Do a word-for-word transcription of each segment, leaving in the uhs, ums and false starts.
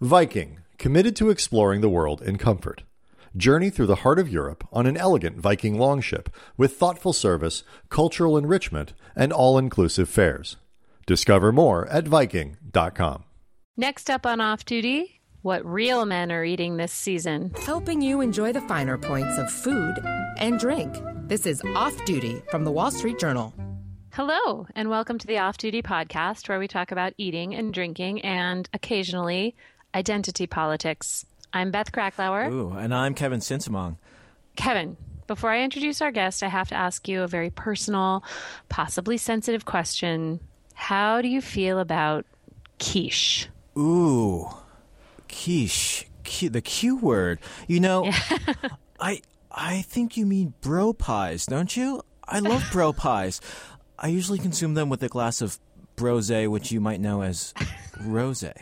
Viking, committed to exploring the world in comfort. Journey through the heart of Europe on an elegant Viking longship with thoughtful service, cultural enrichment, and all-inclusive fares. Discover more at Viking dot com. Next up on Off Duty, what real men are eating this season. Helping you enjoy the finer points of food and drink. This is Off Duty from the Wall Street Journal. Hello, and welcome to the Off Duty podcast, where we talk about eating and drinking and occasionally identity politics. I'm Beth Kracklauer. Ooh, and I'm Kevin Sinsemong. Kevin, before I introduce our guest, I have to ask you a very personal, possibly sensitive question. How do you feel about quiche? Ooh, quiche. Q, the Q word. You know, yeah. I I think you mean bro pies, don't you? I love bro pies. I usually consume them with a glass of brosé, which you might know as rosé.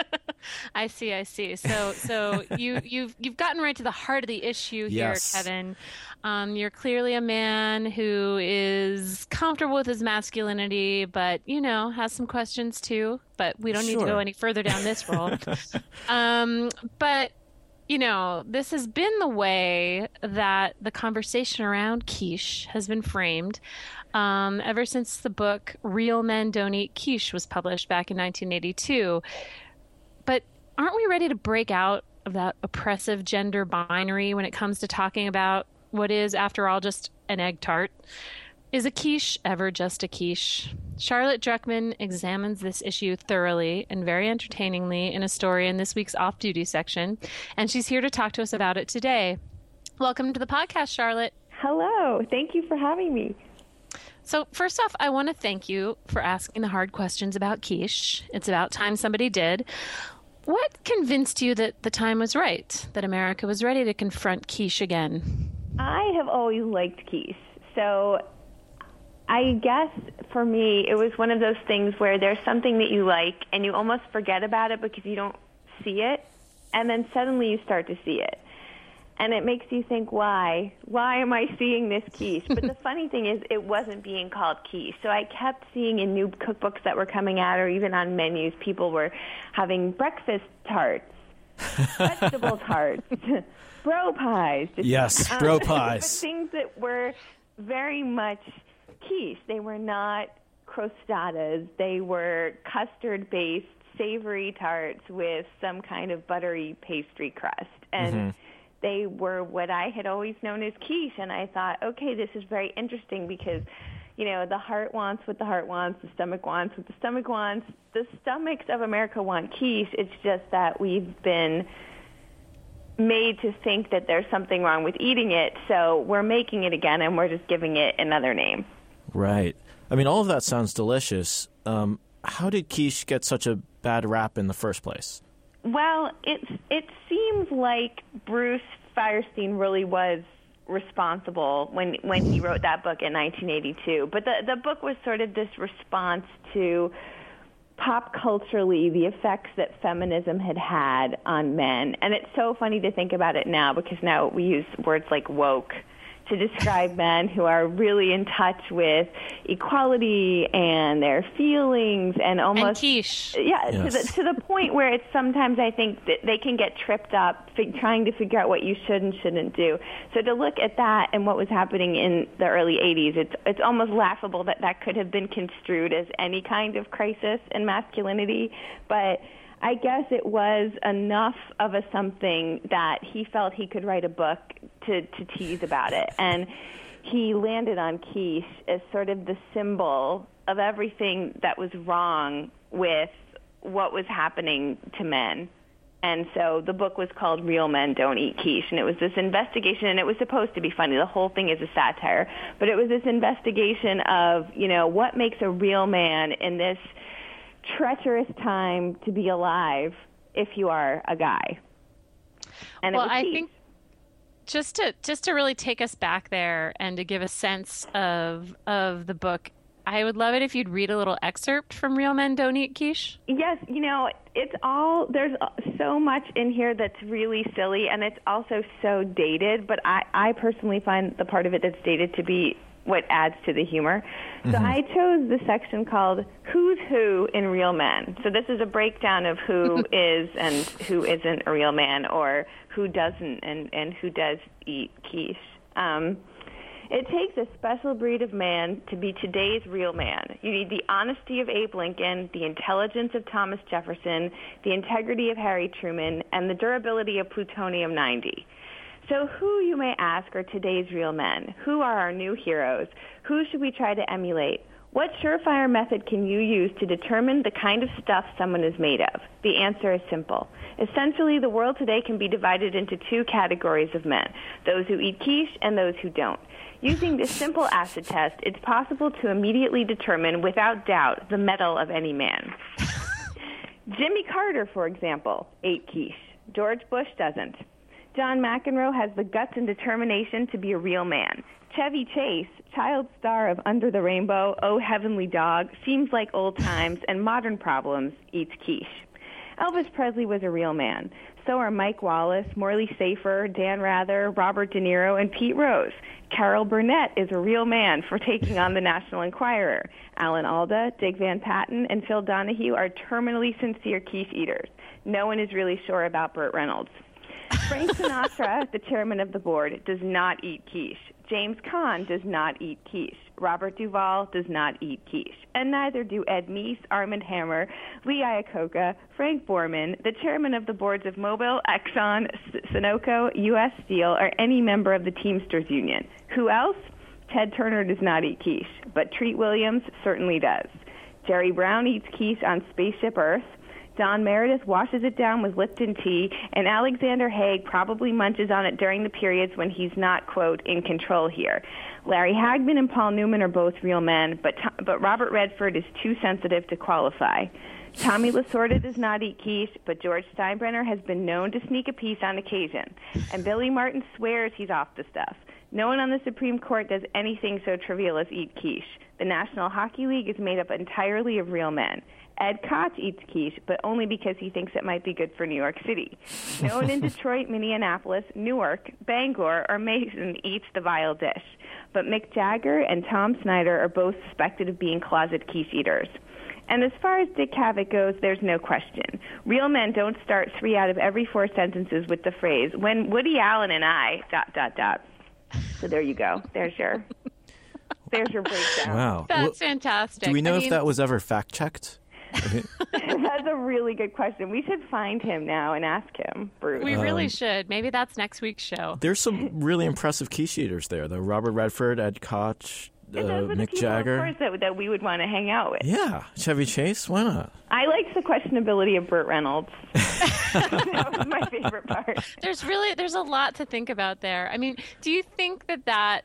I see, I see. So, so you, you've you've gotten right to the heart of the issue here, yes. Kevin. Um, you're clearly a man who is comfortable with his masculinity, but you know has some questions too. But we don't sure. need to go any further down this road. um, but you know, this has been the way that the conversation around quiche has been framed um, ever since the book "Real Men Don't Eat Quiche" was published back in nineteen eighty-two. But aren't we ready to break out of that oppressive gender binary when it comes to talking about what is, after all, just an egg tart? Is a quiche ever just a quiche? Charlotte Druckman examines this issue thoroughly and very entertainingly in a story in this week's Off Duty section, and she's here to talk to us about it today. Welcome to the podcast, Charlotte. Hello. Thank you for having me. So first off, I want to thank you for asking the hard questions about quiche. It's about time somebody did. What convinced you that the time was right, that America was ready to confront quiche again? I have always liked quiche. So I guess for me, it was one of those things where there's something that you like and you almost forget about it because you don't see it. And then suddenly you start to see it. And it makes you think, why? Why am I seeing this quiche? But the funny thing is, it wasn't being called quiche. So I kept seeing in new cookbooks that were coming out, or even on menus, people were having breakfast tarts, vegetable tarts, bro pies. Just, yes, um, bro pies. But things that were very much quiche. They were not crostadas. They were custard-based, savory tarts with some kind of buttery pastry crust. And mm-hmm. they were what I had always known as quiche, and I thought, okay, this is very interesting because, you know, the heart wants what the heart wants, the stomach wants what the stomach wants. The stomachs of America want quiche. It's just that we've been made to think that there's something wrong with eating it, so we're making it again, and we're just giving it another name. Right. I mean, all of that sounds delicious. Um, how did quiche get such a bad rap in the first place? Well, it it seems like Bruce Firestein really was responsible when when he wrote that book in nineteen eighty-two. But the the book was sort of this response to pop culturally the effects that feminism had had on men. And it's so funny to think about it now because now we use words like woke to describe men who are really in touch with equality and their feelings and almost and quiche. Yeah, yes. to the to the point where it's sometimes I think that they can get tripped up fig- trying to figure out what you should and shouldn't do. So to look at that and what was happening in the early eighties, it's it's almost laughable that that could have been construed as any kind of crisis in masculinity, but I guess it was enough of a something that he felt he could write a book to, to tease about it. And he landed on quiche as sort of the symbol of everything that was wrong with what was happening to men. And so the book was called Real Men Don't Eat Quiche, and it was this investigation, and it was supposed to be funny. The whole thing is a satire. But it was this investigation of, you know, what makes a real man in this treacherous time to be alive if you are a guy. And well, it was I quiche. think just to just to really take us back there and to give a sense of of the book, I would love it if you'd read a little excerpt from Real Men Don't Eat Quiche. Yes, you know, it's all, there's so much in here that's really silly, and it's also so dated, but I, I personally find the part of it that's dated to be what adds to the humor. So mm-hmm. I chose the section called Who's Who in Real Men. So this is a breakdown of who is and who isn't a real man, or who doesn't and, and who does eat quiche. Um, it takes a special breed of man to be today's real man. You need the honesty of Abe Lincoln, the intelligence of Thomas Jefferson, the integrity of Harry Truman, and the durability of plutonium ninety. So who, you may ask, are today's real men? Who are our new heroes? Who should we try to emulate? What surefire method can you use to determine the kind of stuff someone is made of? The answer is simple. Essentially, the world today can be divided into two categories of men, those who eat quiche and those who don't. Using this simple acid test, it's possible to immediately determine, without doubt, the mettle of any man. Jimmy Carter, for example, ate quiche. George Bush doesn't. John McEnroe has the guts and determination to be a real man. Chevy Chase, child star of Under the Rainbow, Oh Heavenly Dog, Seems Like Old Times, and Modern Problems, eats quiche. Elvis Presley was a real man. So are Mike Wallace, Morley Safer, Dan Rather, Robert De Niro, and Pete Rose. Carol Burnett is a real man for taking on the National Enquirer. Alan Alda, Dick Van Patten, and Phil Donahue are terminally sincere quiche eaters. No one is really sure about Burt Reynolds. Frank Sinatra, the chairman of the board, does not eat quiche. James Caan does not eat quiche. Robert Duvall does not eat quiche. And neither do Ed Meese, Armand Hammer, Lee Iacocca, Frank Borman, the chairman of the boards of Mobil, Exxon, Sunoco, U S Steel, or any member of the Teamsters Union. Who else? Ted Turner does not eat quiche, but Treat Williams certainly does. Jerry Brown eats quiche on Spaceship Earth. Don Meredith washes it down with Lipton tea, and Alexander Haig probably munches on it during the periods when he's not, quote, in control here. Larry Hagman and Paul Newman are both real men, but but Robert Redford is too sensitive to qualify. Tommy Lasorda does not eat quiche, but George Steinbrenner has been known to sneak a piece on occasion. And Billy Martin swears he's off the stuff. No one on the Supreme Court does anything so trivial as eat quiche. The National Hockey League is made up entirely of real men. Ed Koch eats quiche, but only because he thinks it might be good for New York City. No one in Detroit, Minneapolis, Newark, Bangor, or Mason eats the vile dish. But Mick Jagger and Tom Snyder are both suspected of being closet quiche eaters. And as far as Dick Cavett goes, there's no question. Real men don't start three out of every four sentences with the phrase, when Woody Allen and I, dot, dot, dot. So there you go. There's your, there's your breakdown. Wow. That's well, fantastic. Do we know I if mean, that was ever fact-checked? That's a really good question. We should find him now and ask him, Bruce. We Um, really should. Maybe that's next week's show. There's some really impressive quiche eaters there, though. Robert Redford, Ed Koch, uh, And those are the Mick people, Jagger. of course, that, that we would want to hang out with. Yeah, Chevy Chase. Why not? I liked the questionability of Burt Reynolds. That was my favorite part. There's really there's a lot to think about there. I mean, do you think that that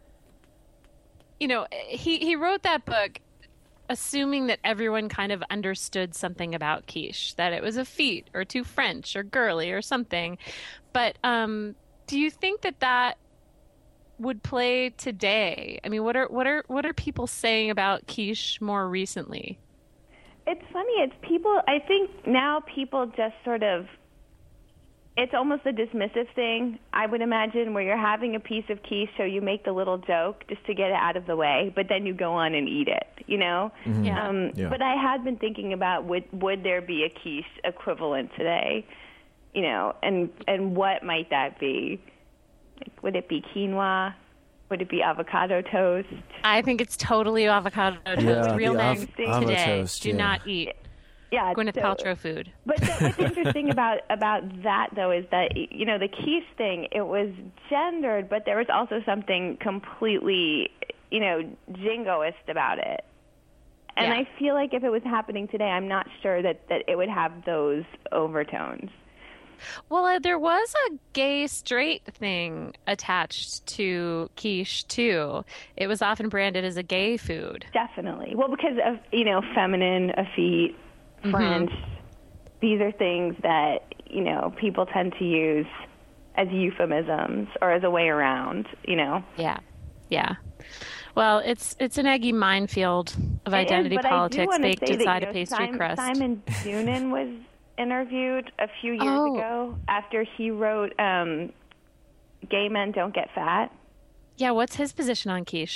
you know, he he wrote that book assuming that everyone kind of understood something about quiche, that it was a feat or too French or girly or something. But um, do you think that that would play today? I mean, what are what are what are people saying about quiche more recently? It's funny. It's people. I think now people just sort of. It's almost a dismissive thing, I would imagine, where you're having a piece of quiche, so you make the little joke just to get it out of the way, but then you go on and eat it, you know? Mm-hmm. Yeah. Um, Yeah. But I had been thinking about would would there be a quiche equivalent today, you know, and and what might that be? Like, would it be quinoa? Would it be avocado toast? I think it's totally avocado toast. Yeah, Real the men av- today avotoast, do yeah. not eat Yeah, Gwyneth so- Paltrow food. But th- what's interesting about about that, though, is that, you know, the quiche thing, it was gendered, but there was also something completely, you know, jingoist about it. And Yeah. I feel like if it was happening today, I'm not sure that, that it would have those overtones. Well, uh, there was a gay straight thing attached to quiche too. It was often branded as a gay food. Definitely. Well, because of, you know, feminine, effete, French, these are things that, you know, people tend to use as euphemisms or as a way around, you know. Yeah, yeah. Well, it's it's an eggy minefield of It is, identity but I do politics wanna baked say that, inside you a know, pastry Simon, crust. Simon Doonan was interviewed a few years Oh. ago after he wrote um, Gay Men Don't Get Fat. Yeah, what's his position on quiche? He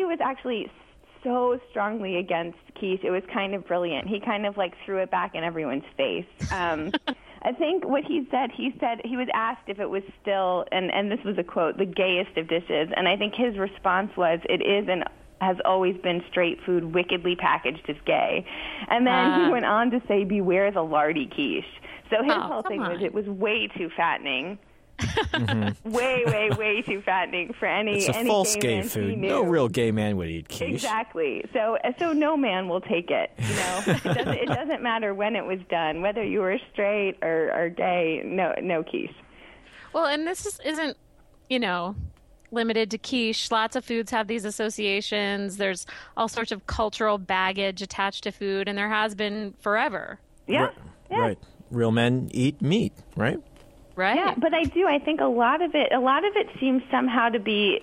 was actually so strongly against quiche. It was kind of brilliant. He kind of like threw it back in everyone's face. Um, I think what he said, he said he was asked if it was still, and, and this was a quote, the gayest of dishes. And I think his response was, it is and has always been straight food wickedly packaged as gay. And then uh, he went on to say, beware the lardy quiche. So his oh, whole thing on. was it was way too fattening. Mm-hmm. Way, way, way too fattening for any it's a any false gay, gay man food. he knew. No real gay man would eat quiche. Exactly. So, so no man will take it. You know, it, doesn't, it doesn't matter when it was done, whether you were straight or, or gay. No, no quiche. Well, and this is, isn't, you know, limited to quiche. Lots of foods have these associations. There's all sorts of cultural baggage attached to food, and there has been forever. Yeah. Right. yeah. right. Real men eat meat, right? Right. Yeah, but I do. I think a lot of it, a lot of it seems somehow to be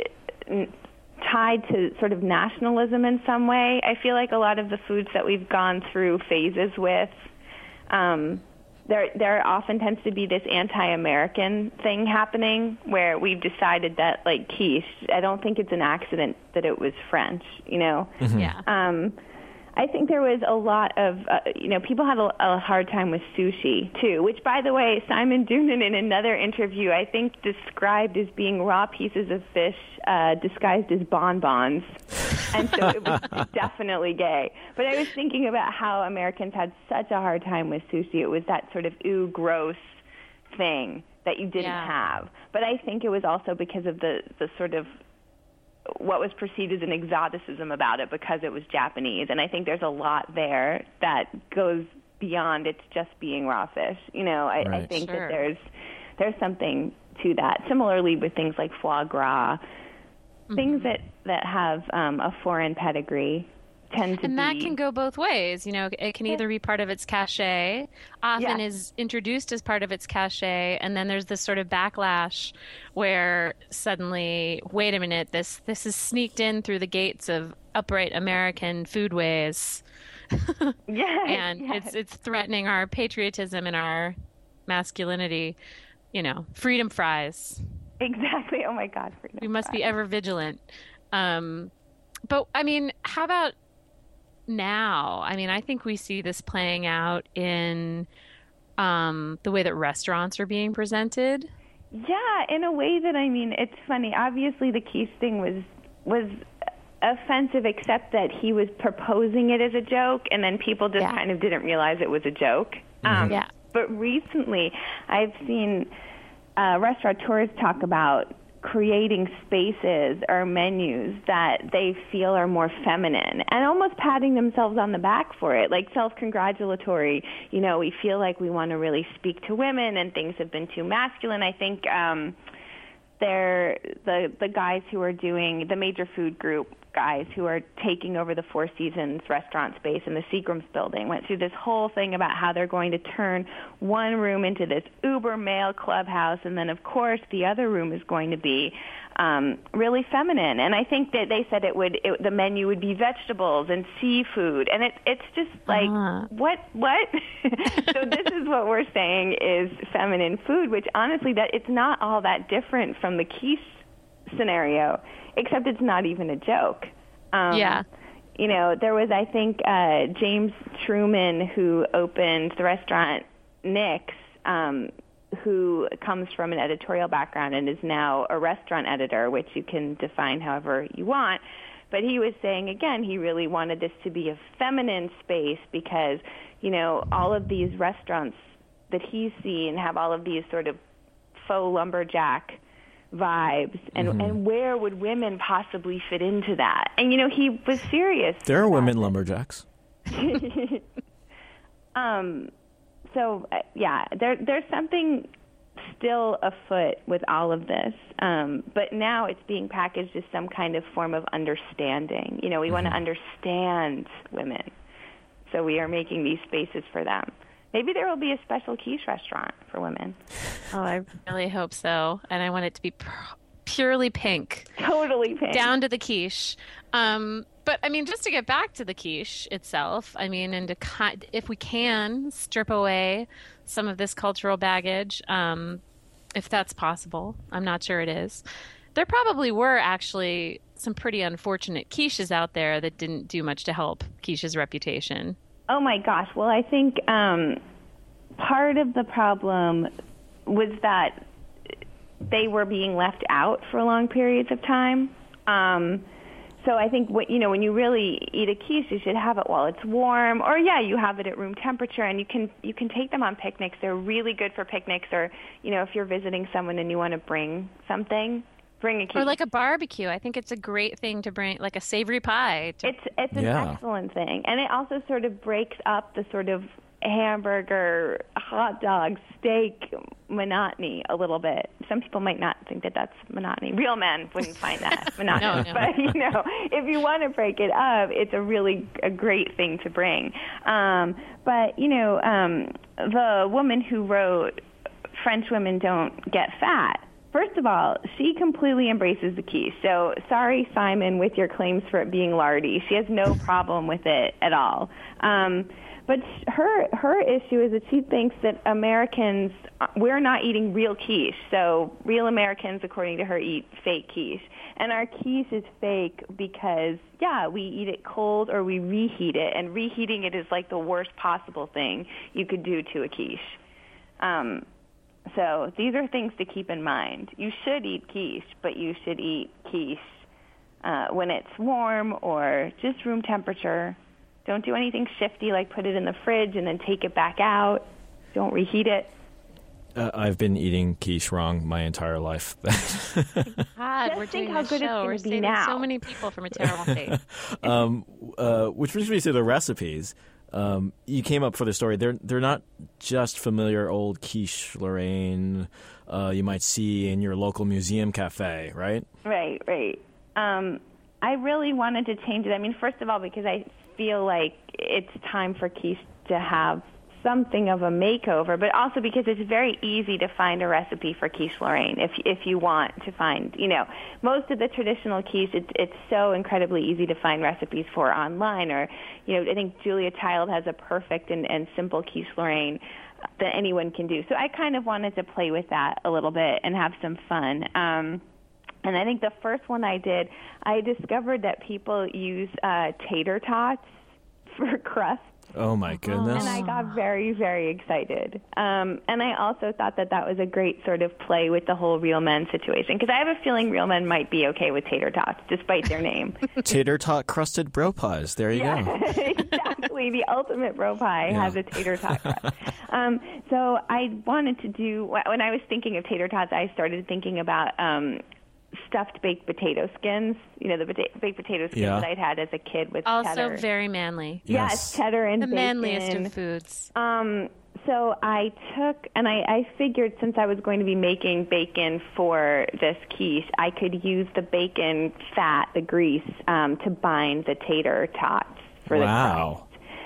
tied to sort of nationalism in some way. I feel like a lot of the foods that we've gone through phases with, um, there there often tends to be this anti-American thing happening where we've decided that, like quiche, I don't think it's an accident that it was French. You know. Mm-hmm. Yeah. Um, I think there was a lot of, uh, you know, people had a, a hard time with sushi, too, which, by the way, Simon Doonan in another interview, I think, described as being raw pieces of fish uh, disguised as bonbons. And so it was definitely gay. But I was thinking about how Americans had such a hard time with sushi. It was that sort of, ooh, gross thing that you didn't yeah. have. But I think it was also because of the, the sort of what was perceived as an exoticism about it because it was Japanese. And I think there's a lot there that goes beyond it's just being raw fish. You know, I, right. I think sure. that there's there's something to that. Similarly with things like foie gras, mm-hmm. things that, that have um, a foreign pedigree tend to and be... that can go both ways. You know, it can either be part of its cachet, often yeah. is introduced as part of its cachet, and then there's this sort of backlash where suddenly, wait a minute, this this is sneaked in through the gates of upright American foodways. yes, and yes. it's it's threatening our patriotism and our masculinity. You know, freedom fries. Exactly. Oh my God, freedom We must fries. be ever vigilant. Um, but I mean, how about now? I mean, I think we see this playing out in um, the way that restaurants are being presented. Yeah, in a way that, I mean, it's funny. Obviously, the quiche thing was was offensive, except that he was proposing it as a joke, and then people just Yeah. kind of didn't realize it was a joke. Mm-hmm. Um, Yeah. But recently, I've seen uh, restaurateurs talk about creating spaces or menus that they feel are more feminine and almost patting themselves on the back for it, like self-congratulatory. You know, we feel like we want to really speak to women and things have been too masculine. I think um, they're the, the guys who are doing the Major Food Group guys who are taking over the Four Seasons restaurant space in the Seagram's building went through this whole thing about how they're going to turn one room into this uber male clubhouse, and then of course the other room is going to be um, really feminine. And I think that they said it would it, the menu would be vegetables and seafood, and it, it's just like uh-huh. what what. So this is what we're saying is feminine food, which honestly that it's not all that different from the quiche scenario, except it's not even a joke. Um, Yeah. You know, there was, I think, uh, James Truman, who opened the restaurant Nick's, um, who comes from an editorial background and is now a restaurant editor, which you can define however you want. But he was saying, again, he really wanted this to be a feminine space because, you know, all of these restaurants that he's seen have all of these sort of faux lumberjack vibes, and mm-hmm. and where would women possibly fit into that? And you know, he was serious. There are women lumberjacks. um, so uh, yeah, there there's something still afoot with all of this, um, but now it's being packaged as some kind of form of understanding. You know, we mm-hmm. want to understand women, so we are making these spaces for them. Maybe there will be a special quiche restaurant for women. Oh, I really hope so. And I want it to be pr- purely pink. Totally pink. Down to the quiche. Um, but, I mean, just to get back to the quiche itself, I mean, and to if we can strip away some of this cultural baggage, um, if that's possible. I'm not sure it is. there probably were actually some pretty unfortunate quiches out there that didn't do much to help quiche's reputation. Oh my gosh. Well, I think um, part of the problem was that they were being left out for long periods of time. Um, so I think what, you know, when you really eat a quiche, you should have it while it's warm, or yeah, you have it at room temperature, and you can you can take them on picnics. They're really good for picnics, or you know, if you're visiting someone and you want to bring something, bring a quiche. Or like a barbecue. I think it's a great thing to bring, like a savory pie. To... It's it's an Yeah. excellent thing, and it also sort of breaks up the sort of hamburger, hot dog, steak monotony a little bit. Some people might not think that that's monotony. Real men wouldn't find that monotonous. No, no. But, you know, if you want to break it up, it's a really a great thing to bring. Um, but, you know, um, the woman who wrote French Women Don't Get Fat, first of all, she completely embraces the quiche. So sorry, Simon, with your claims for it being lardy. She has no problem with it at all. Um, But her her issue is that she thinks that Americans, we're not eating real quiche. So real Americans, according to her, eat fake quiche. And our quiche is fake because, yeah, we eat it cold or we reheat it. And reheating it is like the worst possible thing you could do to a quiche. Um, so these are things to keep in mind. You should eat quiche, but you should eat quiche uh, when it's warm or just room temperature. Don't do anything shifty like put it in the fridge and then take it back out. Don't reheat it. Uh, I've been eating quiche wrong my entire life. God, Just we're think doing how this good it's show. gonna We're be saving now. so many people from a terrible fate. um, uh, which brings me to the recipes. Um, you came up for the story. They're they're not just familiar old quiche Lorraine uh, you might see in your local museum cafe, right? Right, right. Um, I really wanted to change it. I mean, first of all, because I feel like it's time for quiche to have something of a makeover, but also because it's very easy to find a recipe for quiche Lorraine if if you want to find, you know, most of the traditional quiche, it's, it's so incredibly easy to find recipes for online, or, you know, I think Julia Child has a perfect and, and simple quiche Lorraine that anyone can do. So I kind of wanted to play with that a little bit and have some fun. Um, And I think the first one I did, I discovered that people use uh, tater tots for crust. Oh, my goodness. And I got very, very excited. Um, and I also thought that that was a great sort of play with the whole Real Men situation, because I have a feeling Real Men might be okay with tater tots, despite their name. Tater tot crusted bro pies. There you Yeah, go. exactly. The ultimate bro pie Yeah. has a tater tot crust. Um, so I wanted to do, when I was thinking of tater tots, I started thinking about um, stuffed baked potato skins. You know, the pota- baked potato skins Yeah. that I'd had as a kid with Also cheddar. very manly. Yes, Yes. cheddar and The bacon. manliest of foods. Um, so I took, and I, I figured since I was going to be making bacon for this quiche, I could use the bacon fat, the grease, um, to bind the tater tots for the crust. Wow.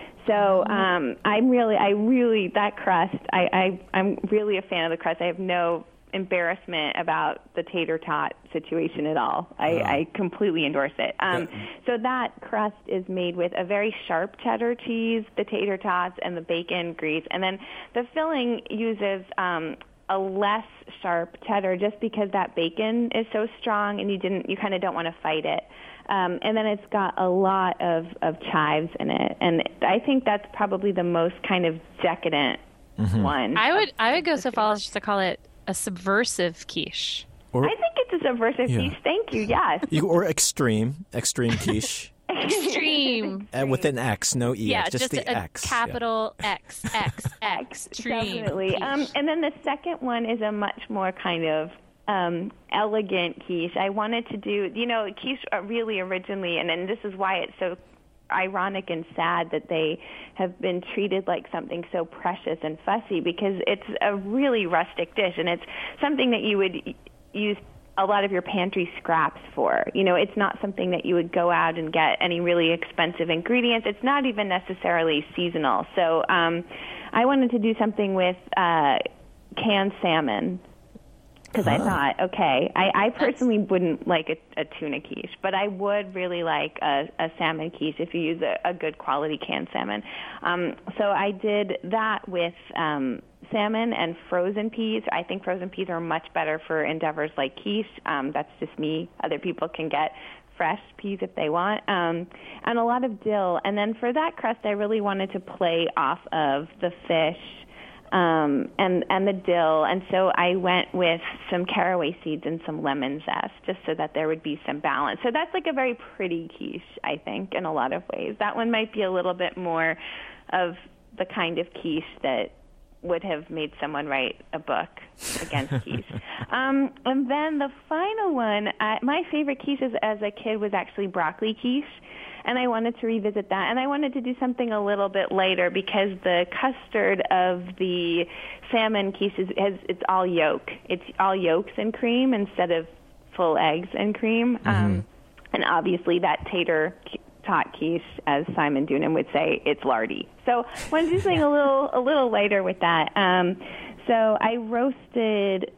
So um, I'm really, I really, that crust, I, I, I'm really a fan of the crust. I have no embarrassment about the tater tot situation at all. I, Oh. I completely endorse it. Um, so that crust is made with a very sharp cheddar cheese, the tater tots, and the bacon grease. And then the filling uses um, a less sharp cheddar just because that bacon is so strong and you didn't, you kind of don't want to fight it. Um, and then it's got a lot of, of chives in it. And I think that's probably the most kind of decadent one. I would I would go so far as to call it a subversive quiche. Or, I think it's a subversive Yeah. quiche. Thank you. Yes. you, or extreme, extreme quiche. Extreme. uh, with an X, no E. Yeah, just, just, the a X. yeah. capital X, X, X. Extreme. Definitely. Um, quiche. and then the second one is a much more kind of um, elegant quiche. I wanted to do, you know, quiche uh, really originally, and, and this is why it's so ironic and sad that they have been treated like something so precious and fussy, because it's a really rustic dish, and it's something that you would y- use a lot of your pantry scraps for. You know, it's not something that you would go out and get any really expensive ingredients. It's not even necessarily seasonal. So um, I wanted to do something with uh, canned salmon, because I thought, okay, I, I personally wouldn't like a, a tuna quiche, but I would really like a, a salmon quiche if you use a, a good quality canned salmon. Um, so I did that with um, salmon and frozen peas. I think frozen peas are much better for endeavors like quiche. Um, that's just me. Other people can get fresh peas if they want, um, and a lot of dill. And then for that crust, I really wanted to play off of the fish um, and and the dill, and so I went with some caraway seeds and some lemon zest, just so that there would be some balance. So that's like a very pretty quiche, I think, in a lot of ways. That one might be a little bit more of the kind of quiche that would have made someone write a book against quiche. Um, and then the final one, I, my favorite quiche as, as a kid was actually broccoli quiche, and I wanted to revisit that. And I wanted to do something a little bit lighter because the custard of the salmon quiche is has, it's all yolk. It's all yolks and cream instead of full eggs and cream. Mm-hmm. Um, and obviously that tater tot quiche, as Simon Doonan would say, it's lardy. So I wanted to do something a little a little lighter with that. Um, so I roasted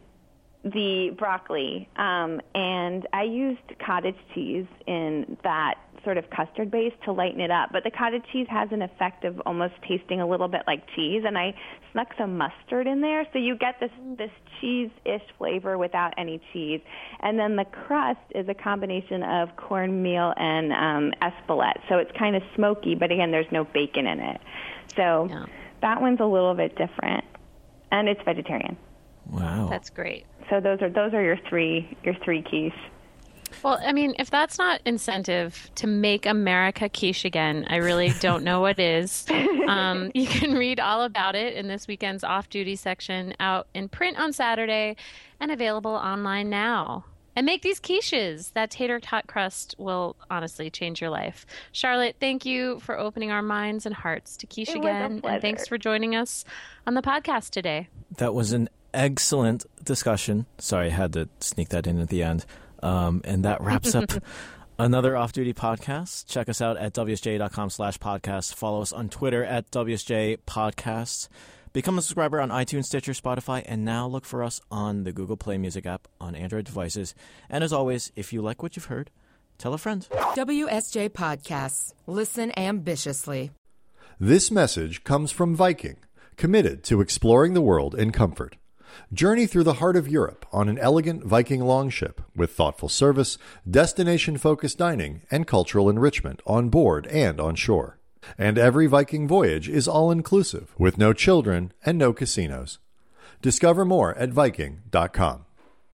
the broccoli, um, and I used cottage cheese in that sort of custard base to lighten it up. But the cottage cheese has an effect of almost tasting a little bit like cheese, and I snuck some mustard in there, so you get this this cheese-ish flavor without any cheese. And then the crust is a combination of cornmeal and um, espelette, so it's kind of smoky, but again, there's no bacon in it. So yeah. That one's a little bit different, and it's vegetarian. Wow, that's great. So those are those are your three your three quiche. Well, I mean, if that's not incentive to make America quiche again, I really don't know what is. Um, you can read all about it in this weekend's off-duty section, out in print on Saturday and available online now. And make these quiches. That tater tot crust will honestly change your life. Charlotte, thank you for opening our minds and hearts to quiche it again. And thanks for joining us on the podcast today. That was an excellent discussion. Sorry, I had to sneak that in at the end. Um, and that wraps up another Off-Duty podcast. Check us out at W S J dot com slash podcast. Follow us on Twitter at W S J Podcasts. Become a subscriber on iTunes, Stitcher, Spotify, and now look for us on the Google Play Music app on Android devices. And as always, if you like what you've heard, tell a friend. W S J Podcasts. Listen ambitiously. This message comes from Viking, committed to exploring the world in comfort. Journey through the heart of Europe on an elegant Viking longship with thoughtful service, destination-focused dining, and cultural enrichment on board and on shore. And every Viking voyage is all-inclusive with no children and no casinos. Discover more at Viking dot com.